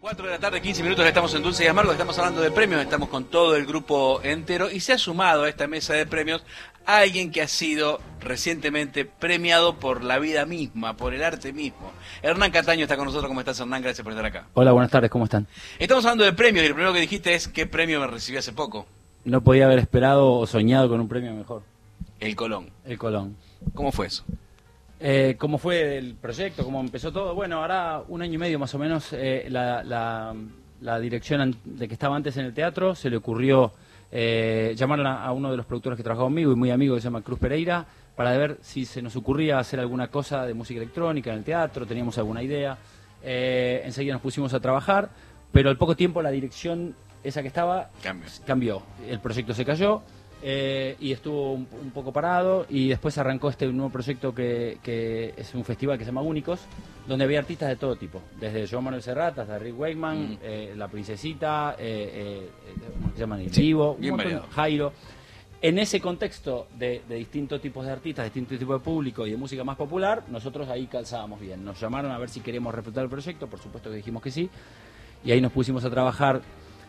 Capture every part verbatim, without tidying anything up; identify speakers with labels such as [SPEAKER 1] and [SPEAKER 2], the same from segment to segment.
[SPEAKER 1] cuatro de la tarde, quince minutos, estamos en Dulce y Amargo, estamos hablando de premios, estamos con todo el grupo entero y se ha sumado a esta mesa de premios alguien que ha sido recientemente premiado por la vida misma, por el arte mismo. Hernán Cataño está con nosotros. ¿Cómo estás, Hernán? Gracias por estar acá.
[SPEAKER 2] Hola, buenas tardes, ¿cómo están?
[SPEAKER 1] Estamos hablando de premios y lo primero que dijiste es ¿qué premio me recibí hace poco?
[SPEAKER 2] No podía haber esperado o soñado con un premio mejor.
[SPEAKER 1] El Colón.
[SPEAKER 2] El Colón.
[SPEAKER 1] ¿Cómo fue eso?
[SPEAKER 2] Eh, ¿Cómo fue el proyecto? ¿Cómo empezó todo? Bueno, hará un año y medio más o menos eh, la, la, la dirección de que estaba antes en el teatro se le ocurrió eh, llamar a, a uno de los productores que trabajaba conmigo y muy amigo que se llama Cruz Pereira para ver si se nos ocurría hacer alguna cosa de música electrónica en el teatro, teníamos alguna idea. Eh, enseguida nos pusimos a trabajar, pero al poco tiempo la dirección esa que estaba
[SPEAKER 1] Cambio.
[SPEAKER 2] cambió. El proyecto se cayó. Eh, y estuvo un, un poco parado y después arrancó este nuevo proyecto que, que es un festival que se llama Únicos, donde había artistas de todo tipo, desde Joan Manuel Serrat hasta Rick Wakeman, mm. eh, La Princesita, eh, eh, ¿cómo se llaman? El
[SPEAKER 1] sí,
[SPEAKER 2] Vivo,
[SPEAKER 1] bien
[SPEAKER 2] un montón,
[SPEAKER 1] variado.
[SPEAKER 2] Jairo. En ese contexto de, de distintos tipos de artistas, distintos tipos de público y de música más popular, nosotros ahí calzábamos bien. Nos llamaron a ver si queríamos respetar el proyecto, por supuesto que dijimos que sí, y ahí nos pusimos a trabajar.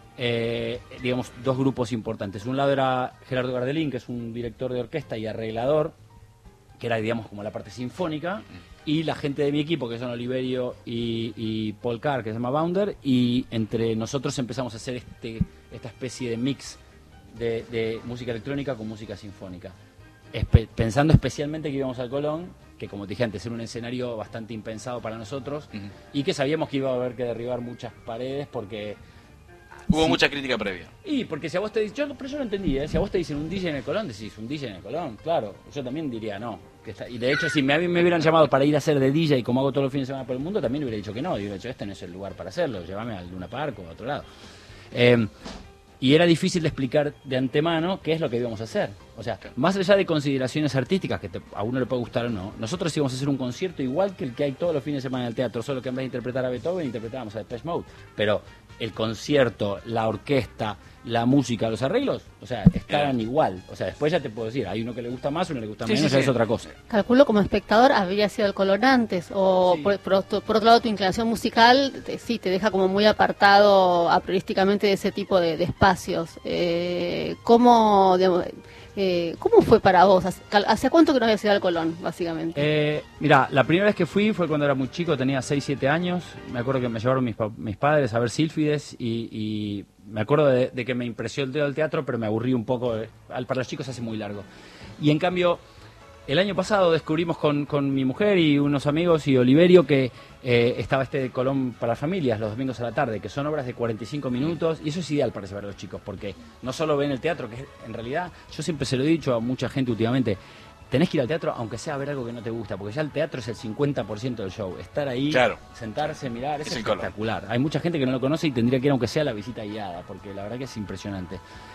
[SPEAKER 2] Eh, digamos, dos grupos importantes. Un lado era Gerardo Gardelín, que es un director de orquesta y arreglador, que era, digamos, como la parte sinfónica, y la gente de mi equipo, que son Oliverio y, y Paul Carr, que se llama Bounder, y entre nosotros empezamos a hacer este esta especie de mix de, de música electrónica con música sinfónica. Espe pensando especialmente que íbamos al Colón, que como te dije antes, era un escenario bastante impensado para nosotros, uh-huh. y que sabíamos que iba a haber que derribar muchas paredes porque...
[SPEAKER 1] Hubo
[SPEAKER 2] sí.
[SPEAKER 1] mucha crítica previa.
[SPEAKER 2] Y porque si a vos te dicen, yo, pero yo lo entendí, ¿eh? Si a vos te dicen un D J en el Colón, decís un D J en el Colón, claro. Yo también diría no. Que está, y de hecho, si me, me hubieran llamado para ir a hacer de D J, como hago todos los fines de semana por el mundo, también hubiera dicho que no. Y hubiera dicho, este no es el lugar para hacerlo, llévame al Luna Park o a otro lado. Eh, y era difícil de explicar de antemano qué es lo que íbamos a hacer. O sea, más allá de consideraciones artísticas, que te, a uno le puede gustar o no, nosotros íbamos a hacer un concierto igual que el que hay todos los fines de semana en el teatro, solo que en vez de interpretar a Beethoven, interpretábamos a Depeche Mode. Pero el concierto, la orquesta, la música, los arreglos, o sea, estaban igual. O sea, después ya te puedo decir, hay uno que le gusta más, uno le gusta
[SPEAKER 1] sí,
[SPEAKER 2] menos,
[SPEAKER 1] sí,
[SPEAKER 2] ya
[SPEAKER 1] sí.
[SPEAKER 2] es otra cosa.
[SPEAKER 3] Calculo como espectador habría sido el Colón antes, o sí. por, por, por otro lado tu inclinación musical, te, sí, te deja como muy apartado a priorísticamente de ese tipo de, de espacios. Eh, ¿cómo, digamos, eh, ¿Cómo fue para vos? ¿Hace cuánto que no habías ido al Colón, básicamente?
[SPEAKER 2] Eh, mira, la primera vez que fui fue cuando era muy chico, tenía seis, siete años. Me acuerdo que me llevaron mis, mis padres a ver Sílfides y, y me acuerdo de, de que me impresionó el teatro, pero me aburrí un poco. Eh, para los chicos se hace muy largo. Y en cambio, el año pasado descubrimos con, con mi mujer y unos amigos y Oliverio que eh, estaba este Colón para las familias los domingos a la tarde, que son obras de cuarenta y cinco minutos, y eso es ideal para llevar a los chicos, porque no solo ven el teatro, que es, en realidad, yo siempre se lo he dicho a mucha gente últimamente, tenés que ir al teatro aunque sea a ver algo que no te gusta, porque ya el teatro es el cincuenta por ciento del show. Estar ahí, claro. sentarse, mirar, es, es espectacular. Hay mucha gente que no lo conoce y tendría que ir aunque sea a la visita guiada, porque la verdad que es impresionante.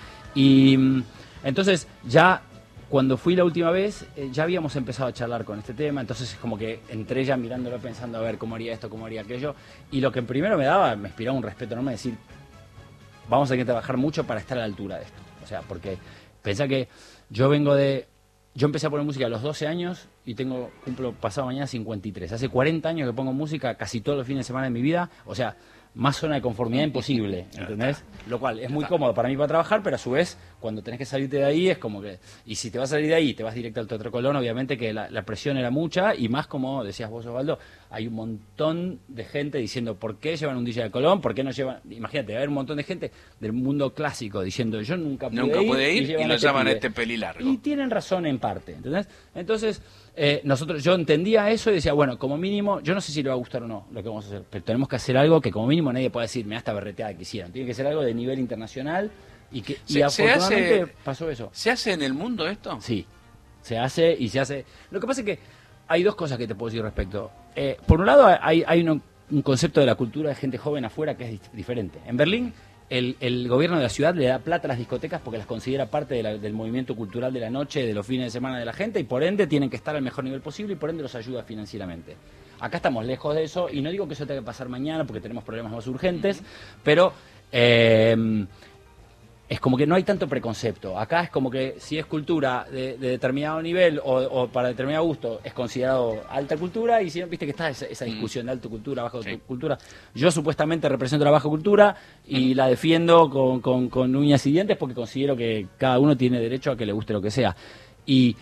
[SPEAKER 2] Y entonces ya... Cuando fui la última vez, eh, ya habíamos empezado a charlar con este tema, entonces es como que entré ya mirándolo pensando a ver cómo haría esto, cómo haría aquello, y lo que primero me daba, me inspiraba un respeto enorme, decir, vamos a tener que trabajar mucho para estar a la altura de esto. O sea, porque pensá que yo vengo de... Yo empecé a poner música a los doce años y tengo cumplo pasado mañana cincuenta y tres. Hace cuarenta años que pongo música casi todos los fines de semana de mi vida, o sea... más zona de conformidad imposible, ¿entendés? Lo cual es muy cómodo para mí para trabajar, pero a su vez, cuando tenés que salirte de ahí, es como que... Y si te vas a salir de ahí y te vas directo al Teatro Colón, obviamente que la, la presión era mucha, y más como decías vos, Osvaldo, hay un montón de gente diciendo, ¿por qué llevan un D J al Colón? ¿Por qué no llevan...? Imagínate, va a haber un montón de gente del mundo clásico diciendo, yo nunca pude
[SPEAKER 1] nunca
[SPEAKER 2] ir,
[SPEAKER 1] pude ir, y, y lo
[SPEAKER 2] este
[SPEAKER 1] llaman
[SPEAKER 2] pibe.
[SPEAKER 1] este pelilargo.
[SPEAKER 2] Y tienen razón en parte, ¿entendés? Entonces... Eh, nosotros, yo entendía eso y decía, bueno, como mínimo, yo no sé si le va a gustar o no lo que vamos a hacer, pero tenemos que hacer algo que como mínimo nadie pueda decir, me da esta berreteada que hicieron. Tiene que ser algo de nivel internacional y que
[SPEAKER 1] se,
[SPEAKER 2] y afortunadamente
[SPEAKER 1] se hace,
[SPEAKER 2] pasó eso.
[SPEAKER 1] ¿Se hace en el mundo esto?
[SPEAKER 2] Sí, se hace y se hace. Lo que pasa es que hay dos cosas que te puedo decir respecto. Eh, por un lado, hay, hay un, un concepto de la cultura de gente joven afuera que es diferente. En Berlín, El, el gobierno de la ciudad le da plata a las discotecas porque las considera parte de la, del movimiento cultural de la noche, de los fines de semana de la gente, y por ende tienen que estar al mejor nivel posible y por ende los ayuda financieramente. Acá estamos lejos de eso y no digo que eso tenga que pasar mañana porque tenemos problemas más urgentes, pero eh, es como que no hay tanto preconcepto. Acá es como que si es cultura de, de determinado nivel o, o para determinado gusto es considerado alta cultura, y si no, viste que está esa, esa discusión de alta cultura, baja
[SPEAKER 1] Sí.
[SPEAKER 2] cultura. Yo supuestamente represento la baja cultura y mm. la defiendo con, con, con uñas y dientes porque considero que cada uno tiene derecho a que le guste lo que sea. Y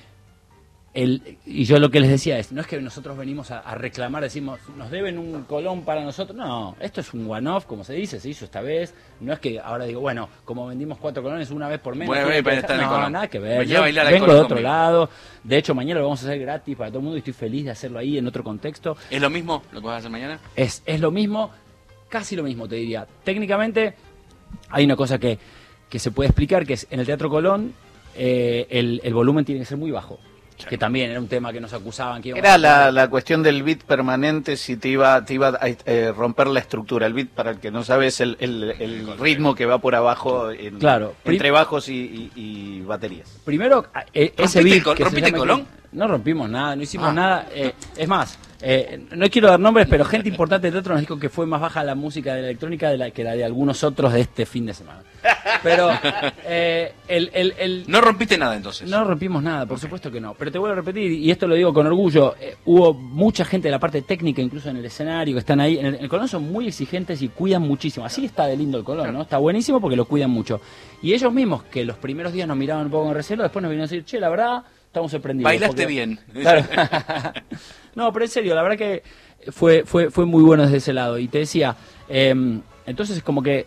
[SPEAKER 2] El, y yo lo que les decía es, no es que nosotros venimos a, a reclamar, decimos, nos deben un Colón para nosotros. No, esto es un one-off, como se dice, se hizo esta vez. No es que ahora digo, bueno, como vendimos cuatro Colones una vez por mes.
[SPEAKER 1] Bueno,
[SPEAKER 2] no,
[SPEAKER 1] para estar en el
[SPEAKER 2] no
[SPEAKER 1] Colón.
[SPEAKER 2] nada que ver.
[SPEAKER 1] Venía a bailar al
[SPEAKER 2] vengo
[SPEAKER 1] Colón
[SPEAKER 2] de otro
[SPEAKER 1] conmigo.
[SPEAKER 2] lado. De hecho, mañana lo vamos a hacer gratis para todo el mundo y estoy feliz de hacerlo ahí en otro contexto.
[SPEAKER 1] ¿Es lo mismo lo que vas a hacer mañana?
[SPEAKER 2] Es, es lo mismo, casi lo mismo, te diría. Técnicamente, hay una cosa que, que se puede explicar, que es en el Teatro Colón, eh, el, el volumen tiene que ser muy bajo. Que también era un tema que nos acusaban. Que
[SPEAKER 4] era la, la cuestión del beat permanente, si te iba, te iba a eh, romper la estructura. El beat, para el que no sabe, es el, el, el ritmo que va por abajo en,
[SPEAKER 2] claro,
[SPEAKER 4] entre bajos y, y, y baterías.
[SPEAKER 2] Primero, eh, ese beat...
[SPEAKER 1] Col ¿Rompiste Colón?
[SPEAKER 2] Que, no rompimos nada, no hicimos
[SPEAKER 1] ah.
[SPEAKER 2] nada. Eh, es más, eh, no quiero dar nombres, pero gente importante del teatro nos dijo que fue más baja la música de la electrónica de la, que la de algunos otros de este fin de semana. Pero eh, el, el, el...
[SPEAKER 1] No rompiste nada entonces.
[SPEAKER 2] No rompimos nada, por okay. supuesto que no. Pero te vuelvo a repetir, y esto lo digo con orgullo, eh, hubo mucha gente de la parte técnica, incluso en el escenario, que están ahí. En el, en el Colón son muy exigentes y cuidan muchísimo. Así está de lindo el Colón, ¿no? Está buenísimo porque lo cuidan mucho. Y ellos mismos, que los primeros días nos miraban un poco con recelo, después nos vinieron a decir, che, la verdad, estamos sorprendidos.
[SPEAKER 1] Bailaste
[SPEAKER 2] porque...
[SPEAKER 1] bien.
[SPEAKER 2] Claro. No, pero en serio, la verdad que fue, fue, fue muy bueno desde ese lado. Y te decía, eh, entonces es como que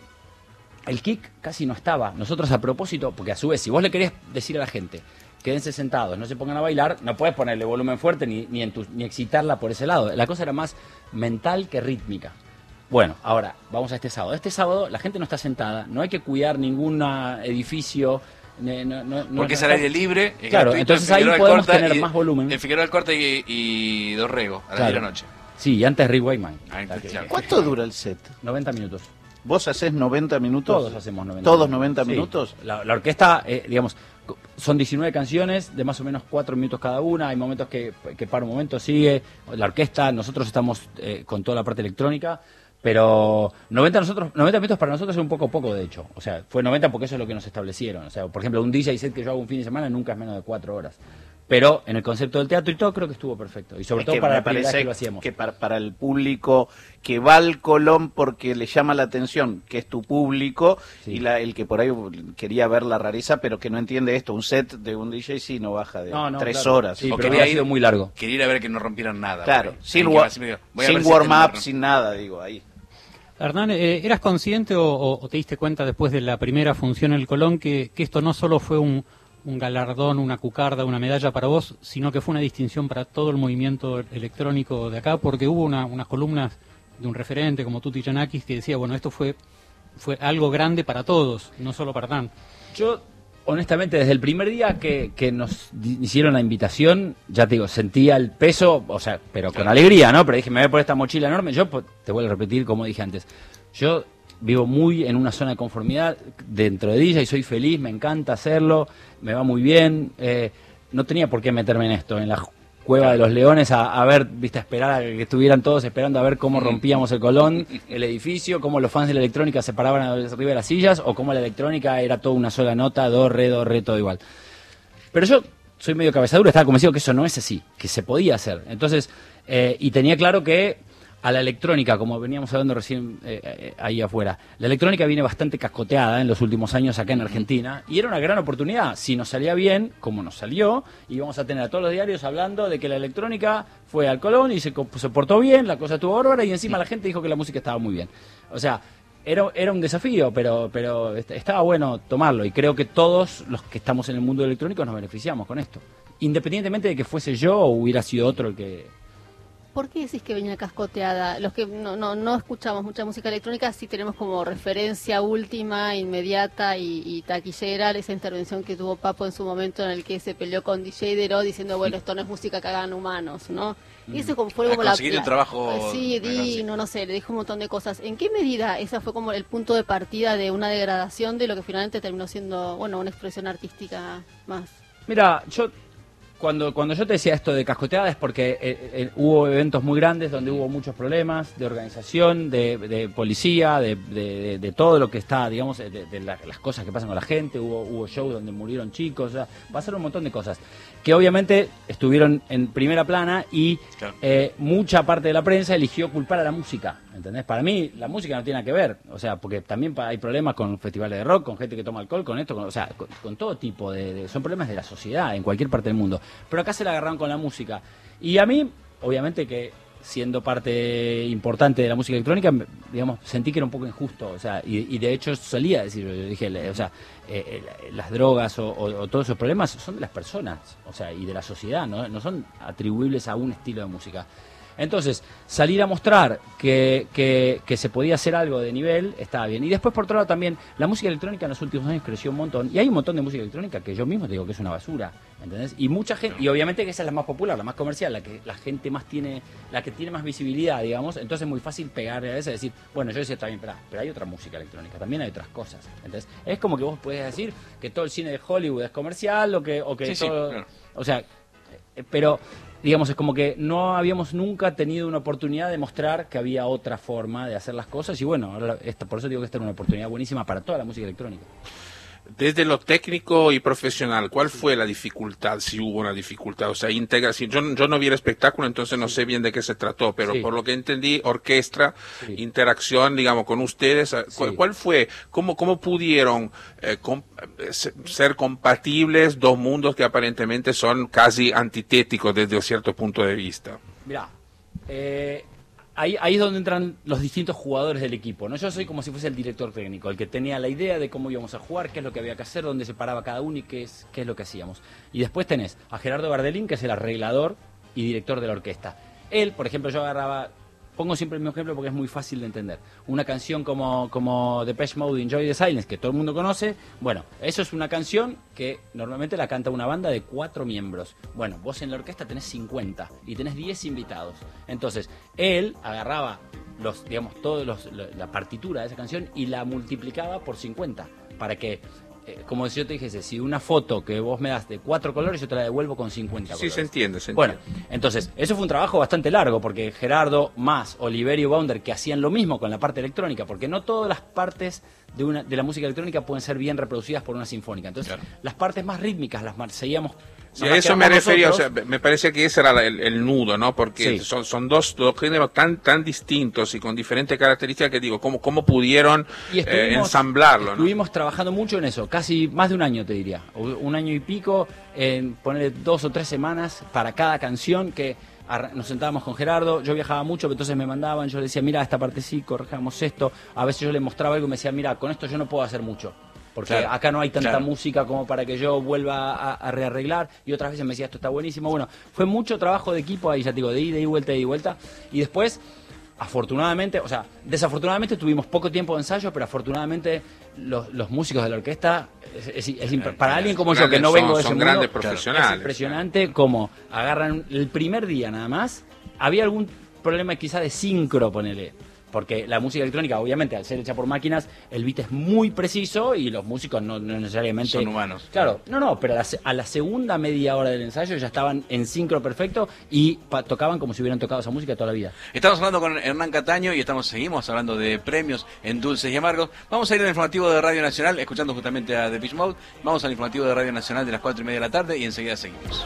[SPEAKER 2] el kick casi no estaba. Nosotros a propósito, porque a su vez, si vos le querés decir a la gente, quédense sentados, no se pongan a bailar, no puedes ponerle volumen fuerte ni, ni, entus, ni excitarla por ese lado. La cosa era más mental que rítmica. Bueno, ahora, vamos a este sábado. Este sábado la gente no está sentada, no hay que cuidar ningún edificio. No, no, no,
[SPEAKER 1] porque
[SPEAKER 2] no
[SPEAKER 1] es al aire libre.
[SPEAKER 2] Claro, entonces ahí podemos tener y, más volumen.
[SPEAKER 1] El Figueroa del Corte y, y Dorrego, a las
[SPEAKER 2] claro.
[SPEAKER 1] diez de la noche.
[SPEAKER 2] Sí, y antes Rick Wakeman.
[SPEAKER 4] ¿Cuánto dura el set?
[SPEAKER 2] noventa minutos.
[SPEAKER 4] ¿Vos hacés noventa minutos?
[SPEAKER 2] Todos hacemos noventa.
[SPEAKER 4] ¿Todos noventa
[SPEAKER 2] sí.
[SPEAKER 4] minutos?
[SPEAKER 2] La, la orquesta, eh, digamos, son diecinueve canciones de más o menos cuatro minutos cada una. Hay momentos que, que para un momento sigue. La orquesta, nosotros estamos eh, con toda la parte electrónica. Pero noventa, nosotros, noventa minutos para nosotros es un poco poco, de hecho. O sea, fue noventa porque eso es lo que nos establecieron. O sea, por ejemplo, un D J set que yo hago un fin de semana nunca es menos de cuatro horas. Pero en el concepto del teatro y todo creo que estuvo perfecto. Y sobre
[SPEAKER 4] es
[SPEAKER 2] todo para
[SPEAKER 4] me
[SPEAKER 2] la primera vez
[SPEAKER 4] parece
[SPEAKER 2] que lo hacíamos.
[SPEAKER 4] Que para, para el público que va al Colón porque le llama la atención, que es tu público, sí. y la, el que por ahí quería ver la rareza, pero que no entiende esto. Un set de un D J sí no baja de no, no, tres
[SPEAKER 2] claro.
[SPEAKER 4] horas.
[SPEAKER 2] Sí, o pero había sido muy largo.
[SPEAKER 1] Quería ir a ver que no rompieran nada.
[SPEAKER 4] Claro, sin, wa sin warm-up, si sin nada, digo, ahí.
[SPEAKER 5] Hernán, eh, ¿eras consciente o, o, o te diste cuenta después de la primera función en el Colón que, que esto no solo fue un, un galardón, una cucarda, una medalla para vos, sino que fue una distinción para todo el movimiento electrónico de acá? Porque hubo una, unas columnas de un referente como Tuti Yanakis que decía, bueno, esto fue, fue algo grande para todos, no solo para Hernán.
[SPEAKER 2] Yo, honestamente, desde el primer día que, que nos hicieron la invitación, ya te digo, sentía el peso, o sea, pero con alegría, ¿no? Pero dije, me voy a poner esta mochila enorme. Yo, te vuelvo a repetir, como dije antes, yo vivo muy en una zona de conformidad dentro de D J y soy feliz, me encanta hacerlo, me va muy bien. Eh, no tenía por qué meterme en esto, en la Cueva de los Leones, a, a ver, viste, a esperar a que estuvieran todos esperando a ver cómo rompíamos el Colón, el edificio, cómo los fans de la electrónica se paraban arriba de las sillas, o cómo la electrónica era toda una sola nota, do, re, do, re, todo igual. Pero yo soy medio cabezadura, estaba convencido que eso no es así, que se podía hacer. Entonces, eh, y tenía claro que a la electrónica, como veníamos hablando recién eh, eh, ahí afuera, la electrónica viene bastante cascoteada en los últimos años acá en Argentina, y era una gran oportunidad. Si nos salía bien, como nos salió, íbamos a tener a todos los diarios hablando de que la electrónica fue al Colón y se, se portó bien, la cosa estuvo bárbara, y encima la gente dijo que la música estaba muy bien. O sea, era, era un desafío, pero, pero estaba bueno tomarlo, y creo que todos los que estamos en el mundo electrónico nos beneficiamos con esto, independientemente de que fuese yo o hubiera sido otro el que...
[SPEAKER 3] ¿Por qué decís que venía cascoteada? Los que no, no, no escuchamos mucha música electrónica sí tenemos como referencia última, inmediata y, y taquillera esa intervención que tuvo Papo en su momento en el que se peleó con D J Dero diciendo, bueno, esto no es música que hagan humanos, ¿no? Y eso como, fue como la...
[SPEAKER 1] Conseguir un trabajo...
[SPEAKER 3] Sí, digno, no sé, le dijo un montón de cosas. ¿En qué medida esa fue como el punto de partida de una degradación de lo que finalmente terminó siendo, bueno, una expresión artística más?
[SPEAKER 2] Mira, yo... Cuando, cuando yo te decía esto de cascoteada es porque eh, eh, hubo eventos muy grandes donde hubo muchos problemas de organización, de, de policía, de, de, de todo lo que está, digamos, de, de la, las cosas que pasan con la gente. Hubo, hubo shows donde murieron chicos, o sea, pasaron un montón de cosas que obviamente estuvieron en primera plana y claro. eh, mucha parte de la prensa eligió culpar a la música, ¿entendés? Para mí la música no tiene nada que ver, o sea, porque también hay problemas con festivales de rock, con gente que toma alcohol, con esto, con, o sea, con, con todo tipo de, de... son problemas de la sociedad en cualquier parte del mundo. Pero acá se la agarraron con la música. Y a mí, obviamente que siendo parte importante de la música electrónica, digamos, sentí que era un poco injusto. O sea, y, y de hecho solía decirlo, yo dije, o sea, eh, eh, las drogas o, o, o todos esos problemas son de las personas, o sea, y de la sociedad, ¿no? No son atribuibles a un estilo de música. Entonces, salir a mostrar que, que, que se podía hacer algo de nivel, estaba bien. Y después, por otro lado, también, la música electrónica en los últimos años creció un montón. Y hay un montón de música electrónica que yo mismo te digo que es una basura, ¿entendés? Y mucha gente, y obviamente que esa es la más popular, la más comercial, la que la gente más tiene, la que tiene más visibilidad, digamos. Entonces es muy fácil pegarle a esa y decir, bueno, yo decía, está bien, pero, pero hay otra música electrónica, también hay otras cosas. Entonces, es como que vos podés decir que todo el cine de Hollywood es comercial, o que, o que
[SPEAKER 1] sí,
[SPEAKER 2] todo...
[SPEAKER 1] Sí, claro.
[SPEAKER 2] O sea, pero... digamos, es como que no habíamos nunca tenido una oportunidad de mostrar que había otra forma de hacer las cosas y bueno, ahora esta, por eso digo que esta era una oportunidad buenísima para toda la música electrónica.
[SPEAKER 6] Desde lo técnico y profesional, ¿cuál fue la dificultad, si hubo una dificultad? O sea, integra, si yo, yo no vi el espectáculo, entonces no sé bien de qué se trató, pero sí. Por lo que entendí, orquesta, sí. Interacción, digamos, con ustedes, ¿cuál, sí. cuál fue? ¿Cómo, cómo pudieron eh, com, ser compatibles dos mundos que aparentemente son casi antitéticos desde un cierto punto de vista?
[SPEAKER 2] Mirá, eh... Ahí, ahí es donde entran los distintos jugadores del equipo, ¿no? Yo soy como si fuese el director técnico, el que tenía la idea de cómo íbamos a jugar, qué es lo que había que hacer, dónde se paraba cada uno y qué es, qué es lo que hacíamos. Y después tenés a Gerardo Gardelín, que es el arreglador y director de la orquesta. Él, por ejemplo, yo agarraba... Pongo siempre el mismo ejemplo porque es muy fácil de entender. Una canción como, como Depeche Mode, Enjoy the Silence, que todo el mundo conoce, bueno, eso es una canción que normalmente la canta una banda de cuatro miembros. Bueno, vos en la orquesta tenés cincuenta y tenés diez invitados. Entonces, él agarraba los, digamos, todos los, la partitura de esa canción y la multiplicaba por cincuenta para que... como si yo te dijese, si una foto que vos me das de cuatro colores, yo te la devuelvo con cincuenta colores.
[SPEAKER 6] Sí, se entiende, se entiende.
[SPEAKER 2] Bueno, entonces, eso fue un trabajo bastante largo, porque Gerardo, más Oliverio Bounder, que hacían lo mismo con la parte electrónica, porque no todas las partes de una de la música electrónica pueden ser bien reproducidas por una sinfónica. Entonces, claro. Las partes más rítmicas las seguíamos...
[SPEAKER 6] Sí, a eso me refería, o sea, me parecía que ese era el, el nudo, ¿no? Porque sí. son, son dos, dos géneros tan tan distintos y con diferentes características que digo, ¿cómo, cómo pudieron eh, ensamblarlo?
[SPEAKER 2] Estuvimos
[SPEAKER 6] ¿no?
[SPEAKER 2] trabajando mucho en eso, casi más de un año te diría, un año y pico, en ponerle dos o tres semanas para cada canción que... Nos sentábamos con Gerardo, yo viajaba mucho, entonces me mandaban, yo le decía, mira, esta parte sí, corregamos esto, a veces yo le mostraba algo y me decía, mira, con esto yo no puedo hacer mucho. Porque claro, acá no hay tanta claro. música como para que yo vuelva a, a rearreglar. Y otras veces me decía, esto está buenísimo. Bueno, fue mucho trabajo de equipo ahí, ya te digo, de ida y vuelta, de ida y vuelta. Y después, afortunadamente, o sea, desafortunadamente tuvimos poco tiempo de ensayo, pero afortunadamente los, los músicos de la orquesta, es, es, es imp- para alguien como yo que no vengo de ese
[SPEAKER 6] son
[SPEAKER 2] mundo,
[SPEAKER 6] grandes profesionales.
[SPEAKER 2] Es impresionante claro. Cómo agarran el primer día nada más. Había algún problema quizá de sincro, ponele. Porque la música electrónica, obviamente, al ser hecha por máquinas, el beat es muy preciso y los músicos no, no necesariamente...
[SPEAKER 1] Son humanos.
[SPEAKER 2] Claro, no, no, pero a la, a la segunda media hora del ensayo ya estaban en sincro perfecto y pa- tocaban como si hubieran tocado esa música toda la vida.
[SPEAKER 1] Estamos hablando con Hernán Cataño y estamos seguimos hablando de premios en Dulces y Amargos. Vamos a ir al informativo de Radio Nacional, escuchando justamente a Depeche Mode. Vamos al informativo de Radio Nacional de las cuatro y media de la tarde y enseguida seguimos.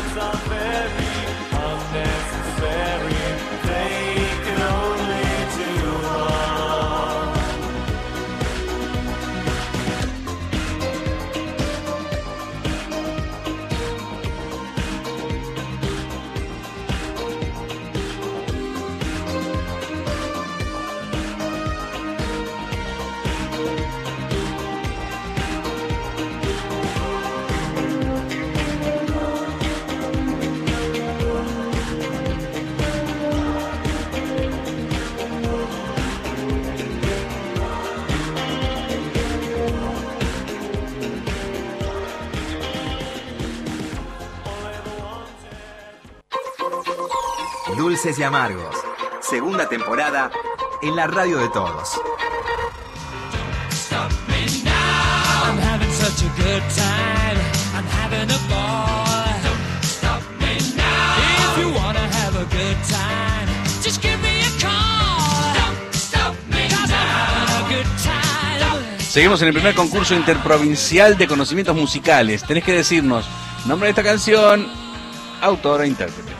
[SPEAKER 7] Dulces y Amargos, segunda temporada en la radio de todos.
[SPEAKER 1] Seguimos en el primer concurso interprovincial de conocimientos musicales. Tenés que decirnos nombre de esta canción, autor e intérprete.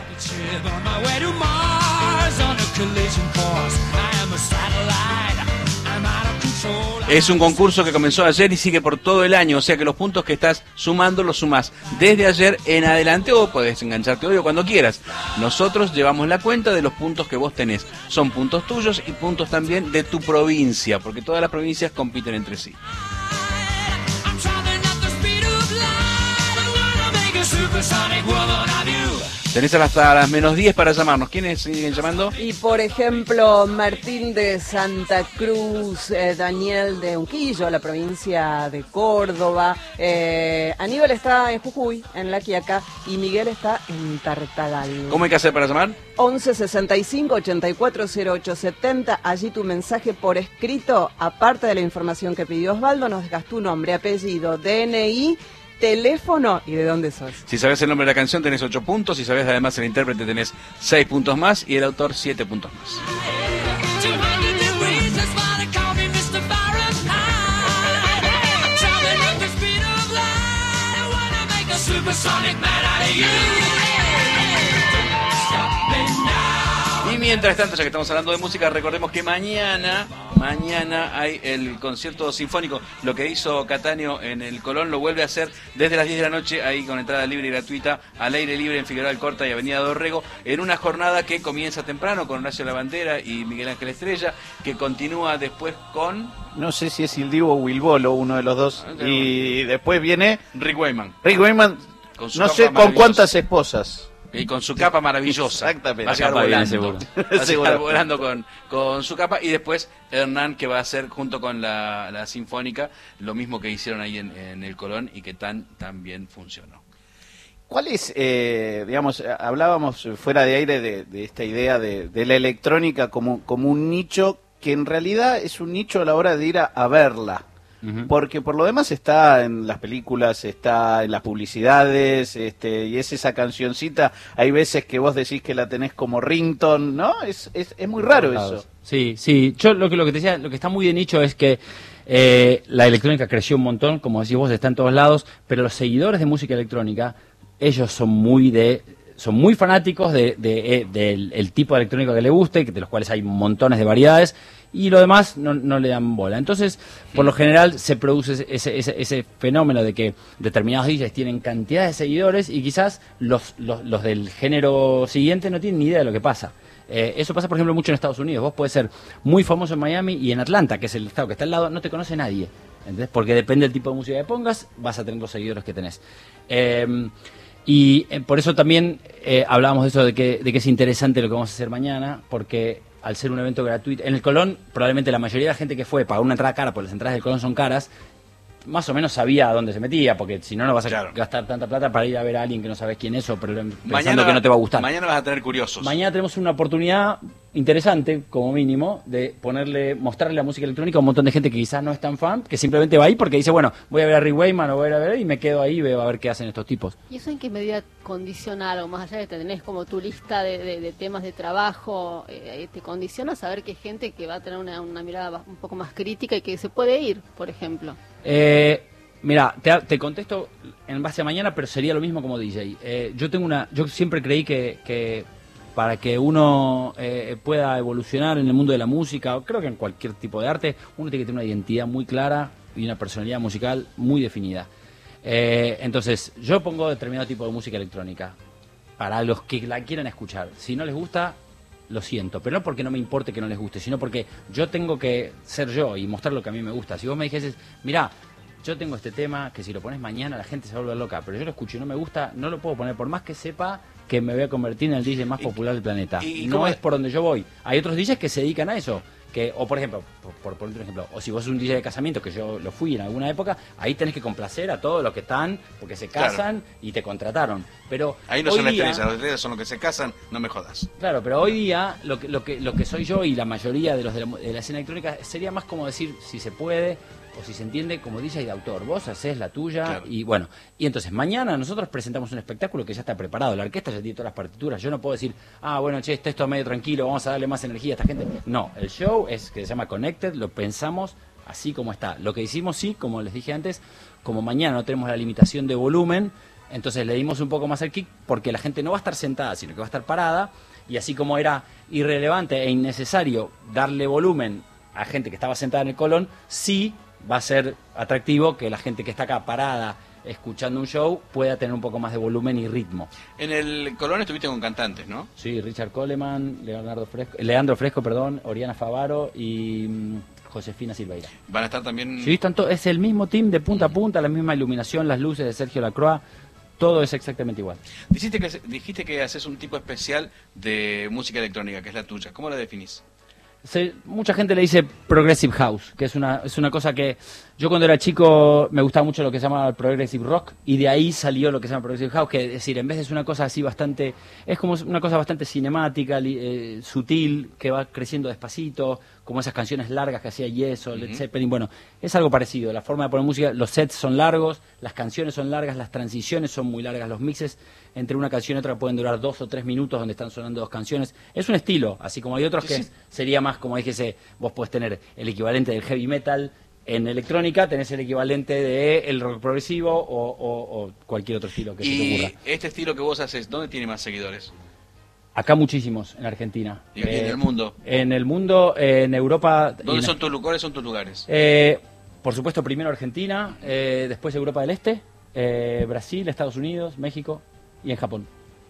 [SPEAKER 1] Es un concurso que comenzó ayer y sigue por todo el año, o sea que los puntos que estás sumando los sumás desde ayer en adelante o podés engancharte hoy o cuando quieras. Nosotros llevamos la cuenta de los puntos que vos tenés. Son puntos tuyos y puntos también de tu provincia, porque todas las provincias compiten entre sí. Tenés hasta las menos diez para llamarnos. ¿Quiénes siguen llamando?
[SPEAKER 8] Y por ejemplo, Martín de Santa Cruz, eh, Daniel de Unquillo, la provincia de Córdoba, eh, Aníbal está en Jujuy, en La Quiaca, y Miguel está en Tartagal.
[SPEAKER 1] ¿Cómo hay que hacer para llamar?
[SPEAKER 8] once sesenta y cinco ochenta y cuatro cero ocho setenta, allí tu mensaje por escrito, aparte de la información que pidió Osvaldo, nos dejas tu nombre, apellido, D N I, teléfono y de dónde sos.
[SPEAKER 1] Si sabes el nombre de la canción tenés ocho puntos, si sabes además el intérprete tenés seis puntos más y el autor siete puntos más. Y mientras tanto, ya que estamos hablando de música, recordemos que mañana, mañana hay el concierto sinfónico. Lo que hizo Cataño en el Colón lo vuelve a hacer desde las diez de la noche, ahí con entrada libre y gratuita, al aire libre en Figueroa Alcorta y Avenida Dorrego, en una jornada que comienza temprano con Horacio Lavandera y Miguel Ángel Estrella, que continúa después con...
[SPEAKER 4] No sé si es Il Divo o Wilbolo, uno de los dos, y después viene...
[SPEAKER 1] Rick Wayman.
[SPEAKER 4] Rick Wayman, no sé con cuántas esposas.
[SPEAKER 1] Y con su capa maravillosa.
[SPEAKER 4] Exactamente.
[SPEAKER 1] Va a llegar volando. Va a llegar
[SPEAKER 4] Seguro.
[SPEAKER 1] volando con, con su capa. Y después Hernán, que va a hacer junto con la, la Sinfónica lo mismo que hicieron ahí en, en el Colón y que tan, tan bien funcionó.
[SPEAKER 4] ¿Cuál es, eh, digamos, hablábamos fuera de aire de, de esta idea de, de la electrónica como, como un nicho que en realidad es un nicho a la hora de ir a, a verla? Uh-huh. Porque por lo demás está en las películas, está en las publicidades, este, y es esa cancioncita, hay veces que vos decís que la tenés como ringtone, ¿no? Es, es, es muy raro eso.
[SPEAKER 2] Sí, sí, yo lo que, lo que te decía, lo que está muy de nicho es que eh, la electrónica creció un montón, como decís vos, está en todos lados, pero los seguidores de música electrónica, ellos son muy de... son muy fanáticos de, de, de, del el tipo de electrónica que le guste, de los cuales hay montones de variedades, y lo demás no, no le dan bola. Entonces, por lo general, se produce ese, ese, ese fenómeno de que determinados D Js tienen cantidad de seguidores y quizás los, los, los del género siguiente no tienen ni idea de lo que pasa. Eh, eso pasa, por ejemplo, mucho en Estados Unidos. Vos podés ser muy famoso en Miami y en Atlanta, que es el estado que está al lado, no te conoce nadie. ¿Entendés? Porque depende del tipo de música que pongas, vas a tener los seguidores que tenés. Eh, Y eh, por eso también eh, hablábamos de eso, de que, de que es interesante lo que vamos a hacer mañana, porque al ser un evento gratuito, en el Colón probablemente la mayoría de la gente que fue pagó una entrada cara, porque las entradas del Colón son caras, más o menos sabía a dónde se metía, porque si no, no vas a claro. gastar tanta plata para ir a ver a alguien que no sabes quién es o pensando mañana, que no te va a gustar.
[SPEAKER 1] Mañana vas a tener curiosos.
[SPEAKER 2] Mañana tenemos una oportunidad interesante, como mínimo, de ponerle, mostrarle la música electrónica a un montón de gente que quizás no es tan fan, que simplemente va ahí porque dice, bueno, voy a ver a Rick Wayman o voy a ver y me quedo ahí y veo a ver qué hacen estos tipos.
[SPEAKER 3] ¿Y eso en qué medida condiciona algo? Más allá de que tenés como tu lista de, de, de temas de trabajo, eh, ¿te condiciona saber que hay gente que va a tener una, una mirada un poco más crítica y que se puede ir, por ejemplo?
[SPEAKER 2] Eh... Mira, te, te contesto en base a mañana, pero sería lo mismo como D J. Eh, yo tengo una, yo siempre creí que, que para que uno eh, pueda evolucionar en el mundo de la música, o creo que en cualquier tipo de arte, uno tiene que tener una identidad muy clara y una personalidad musical muy definida. Eh, entonces, yo pongo determinado tipo de música electrónica para los que la quieran escuchar. Si no les gusta, lo siento, pero no porque no me importe que no les guste, sino porque yo tengo que ser yo y mostrar lo que a mí me gusta. Si vos me dijeses, mirá, yo tengo este tema que si lo pones mañana la gente se va a volver loca, pero yo lo escucho y no me gusta, no lo puedo poner, por más que sepa que me voy a convertir en el D J más popular del planeta. Y, y no es por donde yo voy. Hay otros D Js que se dedican a eso. Que, o por ejemplo, por, por poner un ejemplo, o si vos sos un D J de casamiento, que yo lo fui en alguna época, ahí tenés que complacer a todos los que están, porque se casan claro. y te contrataron. Pero
[SPEAKER 1] ahí no
[SPEAKER 2] hoy
[SPEAKER 1] son las
[SPEAKER 2] día,
[SPEAKER 1] estrellas, las estrellas son los que se casan, no me jodas.
[SPEAKER 2] Claro, pero hoy día lo que, lo que, lo que soy yo y la mayoría de los de la, de la escena electrónica sería más como decir, si se puede, o si se entiende como D J de autor. Vos haces la tuya
[SPEAKER 1] claro.
[SPEAKER 2] y bueno, y entonces mañana nosotros presentamos un espectáculo que ya está preparado, la orquesta ya tiene todas las partituras, yo no puedo decir, ah, bueno, che, está esto medio tranquilo, vamos a darle más energía a esta gente. No, el show es que se llama Connected, lo pensamos así como está. Lo que hicimos, sí, como les dije antes, como mañana no tenemos la limitación de volumen, entonces le dimos un poco más el kick porque la gente no va a estar sentada, sino que va a estar parada, y así como era irrelevante e innecesario darle volumen a gente que estaba sentada en el Colón, sí va a ser atractivo que la gente que está acá parada escuchando un show pueda tener un poco más de volumen y ritmo.
[SPEAKER 1] En el Colón estuviste con cantantes, ¿no?
[SPEAKER 2] Sí, Richard Coleman, Leonardo Fresco, Leandro Fresco, perdón, Oriana Favaro y mmm, Josefina Silveira.
[SPEAKER 1] ¿Van a estar también...?
[SPEAKER 2] Sí, tanto, es el mismo team de punta a punta, la misma iluminación, las luces de Sergio Lacroix, todo es exactamente igual.
[SPEAKER 1] Dijiste que, dijiste que haces un tipo especial de música electrónica, que es la tuya. ¿Cómo la definís?
[SPEAKER 2] Se, mucha gente le dice Progressive House, que es una, es una cosa que yo cuando era chico me gustaba mucho lo que se llama el Progressive Rock, y de ahí salió lo que se llama Progressive House, que es decir, en vez de ser una cosa así bastante, es como una cosa bastante cinemática, eh, sutil, que va creciendo despacito, como esas canciones largas que hacía Yes o Led
[SPEAKER 1] Uh-huh.
[SPEAKER 2] Zeppelin. Bueno, es algo parecido, la forma de poner música, los sets son largos, las canciones son largas, las transiciones son muy largas, los mixes entre una canción y otra pueden durar dos o tres minutos donde están sonando dos canciones. Es un estilo, así como hay otros
[SPEAKER 1] Sí,
[SPEAKER 2] que
[SPEAKER 1] sí.
[SPEAKER 2] es- sería más, como dijese, vos podés tener el equivalente del heavy metal en electrónica, tenés el equivalente del rock progresivo o, o- o cualquier otro estilo que se te
[SPEAKER 1] Y
[SPEAKER 2] ocurra.
[SPEAKER 1] este estilo que vos haces, ¿dónde tiene más seguidores?
[SPEAKER 2] Acá muchísimos, en Argentina.
[SPEAKER 1] Y aquí en el mundo.
[SPEAKER 2] En el mundo, eh, en Europa... y
[SPEAKER 1] ¿Dónde
[SPEAKER 2] en-
[SPEAKER 1] son tus lugares? Son tus lugares.
[SPEAKER 2] Eh, por supuesto, primero Argentina, eh, después Europa del Este, eh, Brasil, Estados Unidos, México y en Japón.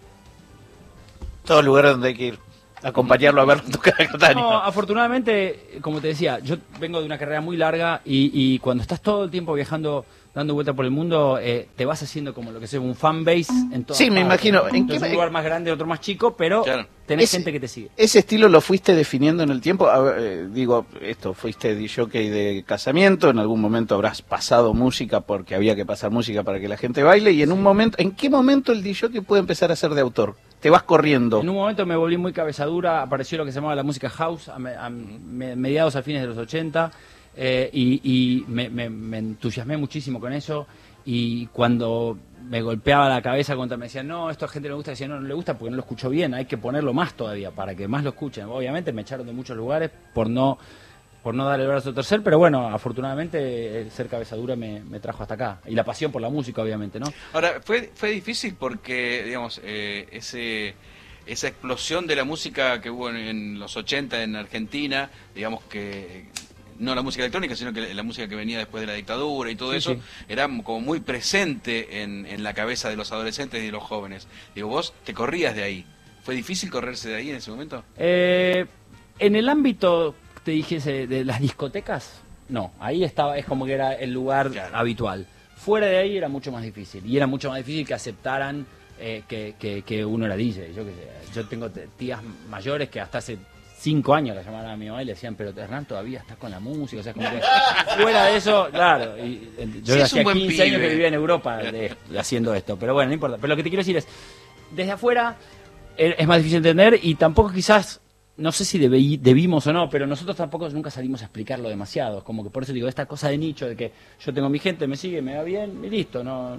[SPEAKER 4] Todos lugares donde hay que ir. Acompañarlo a ver tocar a Catania.
[SPEAKER 2] No, afortunadamente, como te decía, yo vengo de una carrera muy larga y, y cuando estás todo el tiempo viajando, dando vuelta por el mundo, eh, te vas haciendo como lo que sea un fanbase en todas
[SPEAKER 4] Sí, me
[SPEAKER 2] partes.
[SPEAKER 4] imagino. ¿En
[SPEAKER 2] Entonces,
[SPEAKER 4] qué-
[SPEAKER 2] un lugar más grande, otro más chico, pero
[SPEAKER 1] Claro.
[SPEAKER 2] tenés
[SPEAKER 4] Ese-
[SPEAKER 2] gente que te sigue.
[SPEAKER 4] ¿Ese estilo lo fuiste definiendo en el tiempo? A ver, eh, digo, esto, fuiste disjockey de casamiento, en algún momento habrás pasado música porque había que pasar música para que la gente baile, y en un momento, ¿en qué momento el disjockey puede empezar a ser de autor? Te vas corriendo.
[SPEAKER 2] En un momento me volví muy cabezadura, apareció lo que se llamaba la música house a, me- a me- mediados a fines de los ochenta, eh, y, y me, me- me entusiasmé muchísimo con eso, y cuando me golpeaba la cabeza contra me decían, no, esto a gente no le gusta, decía, no, no le gusta porque no lo escucho bien, hay que ponerlo más todavía para que más lo escuchen. Obviamente me echaron de muchos lugares por no por no dar el brazo a torcer, pero bueno, afortunadamente el ser cabezadura me, me trajo hasta acá, y la pasión por la música, obviamente, ¿no?
[SPEAKER 1] Ahora, fue, fue difícil porque, digamos, eh, ese esa explosión de la música que hubo en, en los ochenta en Argentina, digamos que no la música electrónica, sino que la música que venía después de la dictadura y todo
[SPEAKER 2] Sí,
[SPEAKER 1] eso,
[SPEAKER 2] sí.
[SPEAKER 1] era como muy presente en, en la cabeza de los adolescentes y de los jóvenes. Digo, vos te corrías de ahí. ¿Fue difícil correrse de ahí en ese momento?
[SPEAKER 2] Eh, en el ámbito, te dijese, de las discotecas, no, ahí estaba, es como que era el lugar
[SPEAKER 1] Claro.
[SPEAKER 2] habitual. Fuera de ahí era mucho más difícil, y era mucho más difícil que aceptaran eh, que, que, que uno era D J. Yo, qué sé, yo tengo t- tías mayores que hasta hace cinco años la llamaban a mi mamá y le decían, pero Hernán todavía estás con la música, o sea, como que fuera de eso, claro, y, eh, yo
[SPEAKER 1] Sí, es
[SPEAKER 2] hacía
[SPEAKER 1] un buen
[SPEAKER 2] quince años
[SPEAKER 1] pibe.
[SPEAKER 2] que vivía en Europa de- de haciendo esto, pero bueno, no importa. Pero lo que te quiero decir es, desde afuera eh, es más difícil entender, y tampoco quizás, no sé si debí- debimos o no, pero nosotros tampoco nunca salimos a explicarlo demasiado. Es como que por eso digo, esta cosa de nicho, de que yo tengo mi gente, me sigue, me va bien y listo. No,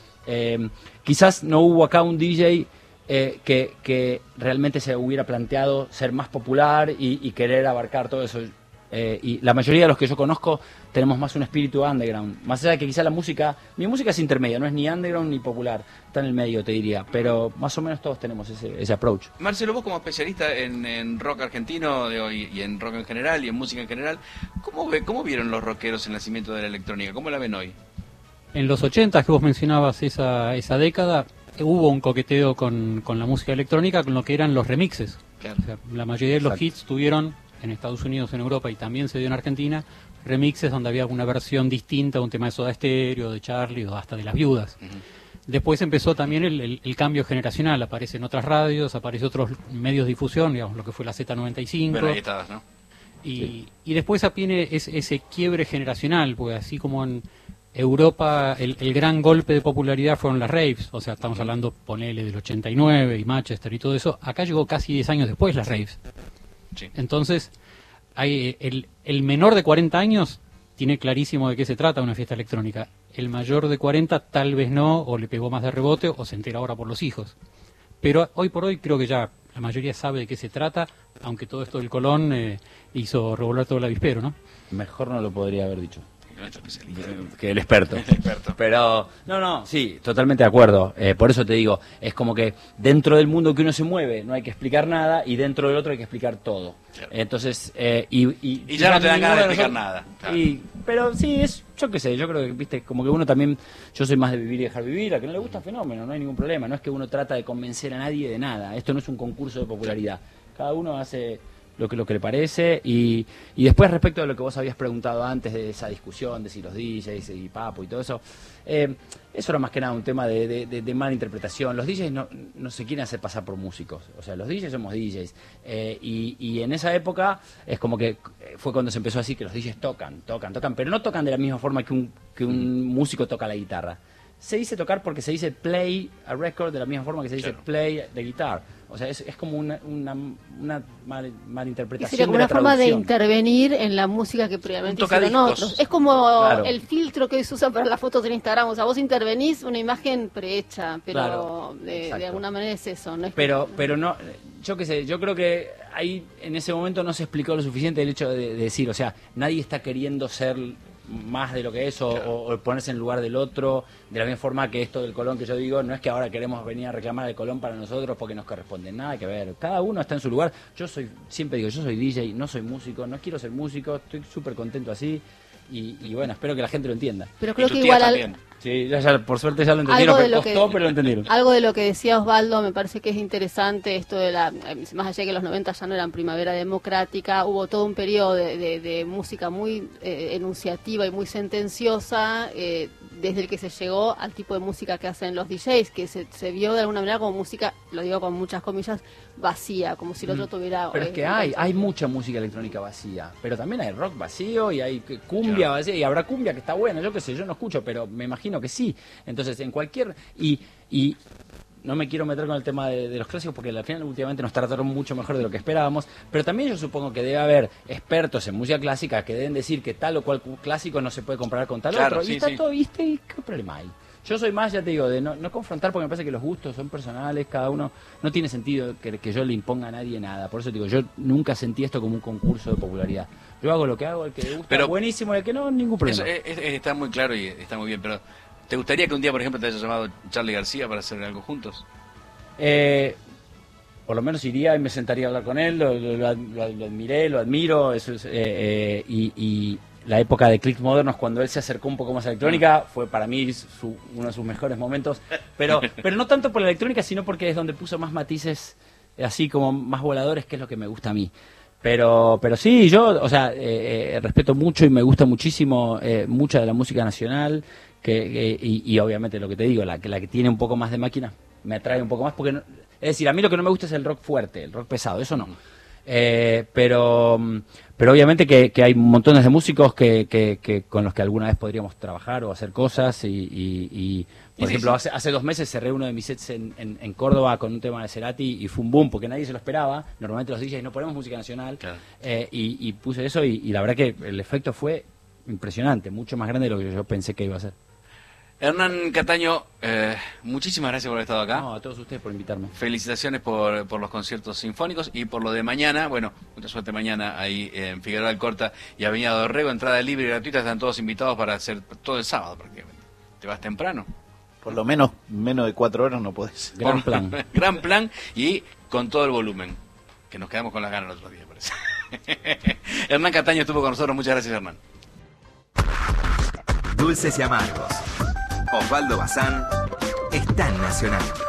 [SPEAKER 2] Eh, quizás no hubo acá un D J eh, que, que realmente se hubiera planteado ser más popular y, y querer abarcar todo eso. Eh, y la mayoría de los que yo conozco tenemos más un espíritu underground. Más allá de que quizá la música, mi música es intermedia, no es ni underground ni popular, está en el medio, te diría, pero más o menos todos tenemos ese, ese approach.
[SPEAKER 1] Marcelo, vos como especialista en, en rock argentino digo, y, y en rock en general y en música en general, ¿cómo, ve, ¿cómo vieron los rockeros el nacimiento de la electrónica? ¿Cómo la ven hoy?
[SPEAKER 5] En los ochenta, que vos mencionabas esa, esa década, eh, hubo un coqueteo con, con la música electrónica, con lo que eran los remixes.
[SPEAKER 1] Claro.
[SPEAKER 5] O sea, la mayoría de los
[SPEAKER 2] Exacto.
[SPEAKER 5] hits tuvieron, en Estados Unidos, en Europa y también se dio en Argentina, remixes donde había una versión distinta, un tema de Soda Stereo, de Charlie o hasta de Las Viudas.
[SPEAKER 1] Ujú.
[SPEAKER 5] Después empezó también el, el- el cambio generacional, aparecen otras radios, aparecen otros medios de difusión, digamos, lo que fue la Z noventa y cinco.
[SPEAKER 1] Bueno, ahí estabas, ¿no?
[SPEAKER 5] Y, y después viene ese, ese quiebre generacional, porque así como en Europa el, el gran golpe de popularidad fueron las raves, o sea, estamos hablando, ponele, del ochenta y nueve y Manchester y todo eso, acá llegó casi diez años después las raves.
[SPEAKER 1] Sí.
[SPEAKER 5] Entonces, hay el, el menor de cuarenta años tiene clarísimo de qué se trata una fiesta electrónica. El mayor de cuarenta tal vez no, o le pegó más de rebote, o se entera ahora por los hijos. Pero hoy por hoy creo que ya la mayoría sabe de qué se trata, aunque todo esto del Colón eh, hizo revolar todo el avispero, ¿no?
[SPEAKER 2] Mejor no lo podría haber dicho. Que el experto. El experto. Pero, no, no, sí, totalmente de acuerdo. Eh, por eso te digo, es como que dentro del mundo que uno se mueve no hay que explicar nada y dentro del otro hay que explicar todo. Claro. Entonces, eh, y, y,
[SPEAKER 1] y ya no te dan ganas de explicar nada.
[SPEAKER 2] Claro. Y, pero sí, es, yo qué sé, yo creo que, viste, como que uno también, yo soy más de vivir y dejar vivir, a que no le gusta fenómeno, no hay ningún problema. No es que uno trata de convencer a nadie de nada. Esto no es un concurso de popularidad. Cada uno hace lo que lo que le parece y, y después respecto a lo que vos habías preguntado antes de esa discusión de si los D Js y Papo y todo eso, eh, eso era más que nada un tema de, de, de, de mala interpretación. Los D Js no, no se quieren hacer pasar por músicos, o sea, los D Js somos D Js eh, y, y en esa época es como que fue cuando se empezó a decir que los D Js tocan, tocan, tocan, pero no tocan de la misma forma que un, que un músico toca la guitarra. Se dice tocar porque se dice play a record de la misma forma que se dice claro. play the guitar. O sea, es, es como una, una, una mal, mal interpretación.
[SPEAKER 3] Sería como
[SPEAKER 2] de
[SPEAKER 3] una forma de intervenir en la música que previamente hicieron otros. Es como claro. el filtro que hoy se usa para las fotos en Instagram. O sea, vos intervenís una imagen prehecha, pero claro. de, de alguna manera es eso. ¿No? Es
[SPEAKER 2] pero,
[SPEAKER 3] que...
[SPEAKER 2] pero no, yo qué sé, yo creo que ahí en ese momento no se explicó lo suficiente el hecho de, de decir, o sea, nadie está queriendo ser más de lo que es o, claro. o, o ponerse en lugar del otro, de la misma forma que esto del Colón que yo digo, no es que ahora queremos venir a reclamar el Colón para nosotros porque nos corresponde, nada que ver, cada uno está en su lugar. Yo soy, siempre digo, yo soy D J, no soy músico, no quiero ser músico, estoy súper contento así y, y bueno, espero que la gente lo entienda.
[SPEAKER 3] Pero creo que igual al...
[SPEAKER 2] Sí, ya, ya, por suerte ya lo entendieron, pero costó,
[SPEAKER 3] que,
[SPEAKER 2] pero lo entendieron.
[SPEAKER 3] Algo de lo que decía Osvaldo me parece que es interesante, esto de la, más allá de que los noventa ya no eran primavera democrática, hubo todo un periodo de, de, de música muy eh, enunciativa y muy sentenciosa, eh, desde el que se llegó al tipo de música que hacen los D Js, que se, se vio de alguna manera como música, lo digo con muchas comillas, vacía, como si el otro tuviera...
[SPEAKER 2] Pero
[SPEAKER 3] eh,
[SPEAKER 2] es que hay, hay mucha música electrónica vacía, pero también hay rock vacío y hay cumbia claro. vacía, y habrá cumbia que está buena, yo qué sé, yo no escucho, pero me imagino que sí. Entonces, en cualquier... Y, y no me quiero meter con el tema de, de los clásicos porque al final últimamente nos trataron mucho mejor de lo que esperábamos, pero también yo supongo que debe haber expertos en música clásica que deben decir que tal o cual clásico no se puede comparar con tal claro, otro, sí, y está sí. todo, ¿viste? ¿Y qué problema hay? Yo soy más, ya te digo, de no, no confrontar porque me parece que los gustos son personales, cada uno, no tiene sentido que, que yo le imponga a nadie nada, por eso te digo, yo nunca sentí esto como un concurso de popularidad. Yo hago lo que hago, el que le gusta, pero, buenísimo, el que no, ningún problema.
[SPEAKER 1] Eso es, es, está muy claro y está muy bien, pero ¿te gustaría que un día, por ejemplo, te haya llamado Charly García para hacer algo juntos?
[SPEAKER 2] Eh, por lo menos iría y me sentaría a hablar con él, lo, lo, lo, lo admiré, lo admiro, eso es, eh, eh, y, y la época de Clics Modernos, cuando él se acercó un poco más a la electrónica, fue para mí su, uno de sus mejores momentos, pero, pero no tanto por la electrónica, sino porque es donde puso más matices, así como más voladores, que es lo que me gusta a mí. Pero pero sí, yo, o sea, eh, eh, respeto mucho y me gusta muchísimo eh, mucha de la música nacional, que, que y, y obviamente lo que te digo, la que la que tiene un poco más de máquina me atrae un poco más, porque no, es decir, a mí lo que no me gusta es el rock fuerte, el rock pesado, eso no. Eh, pero pero obviamente que, que hay montones de músicos que, que, que con los que alguna vez podríamos trabajar o hacer cosas y, y, y por sí, ejemplo sí. Hace, hace dos meses cerré uno de mis sets en, en, en Córdoba con un tema de Cerati y fue un boom porque nadie se lo esperaba, normalmente los D Js no ponemos música nacional claro. eh, y, y puse eso y, y la verdad que el efecto fue impresionante, mucho más grande de lo que yo pensé que iba a ser.
[SPEAKER 1] Hernán Cataño, eh, muchísimas gracias por haber estado acá.
[SPEAKER 2] No, a todos ustedes por invitarme.
[SPEAKER 1] Felicitaciones por, por los conciertos sinfónicos y por lo de mañana. Bueno, mucha suerte mañana ahí en Figueroa Alcorta y Avenida Dorrego. Entrada libre y gratuita, están todos invitados para hacer todo el sábado prácticamente. ¿Te vas temprano?
[SPEAKER 4] Por lo menos menos de cuatro horas no podés.
[SPEAKER 2] Gran plan.
[SPEAKER 1] Gran plan y con todo el volumen. Que nos quedamos con las ganas el otro día, parece. Hernán Cataño estuvo con nosotros. Muchas gracias, Hernán.
[SPEAKER 7] Dulces y amargos. Osvaldo Bazán está en Nacional.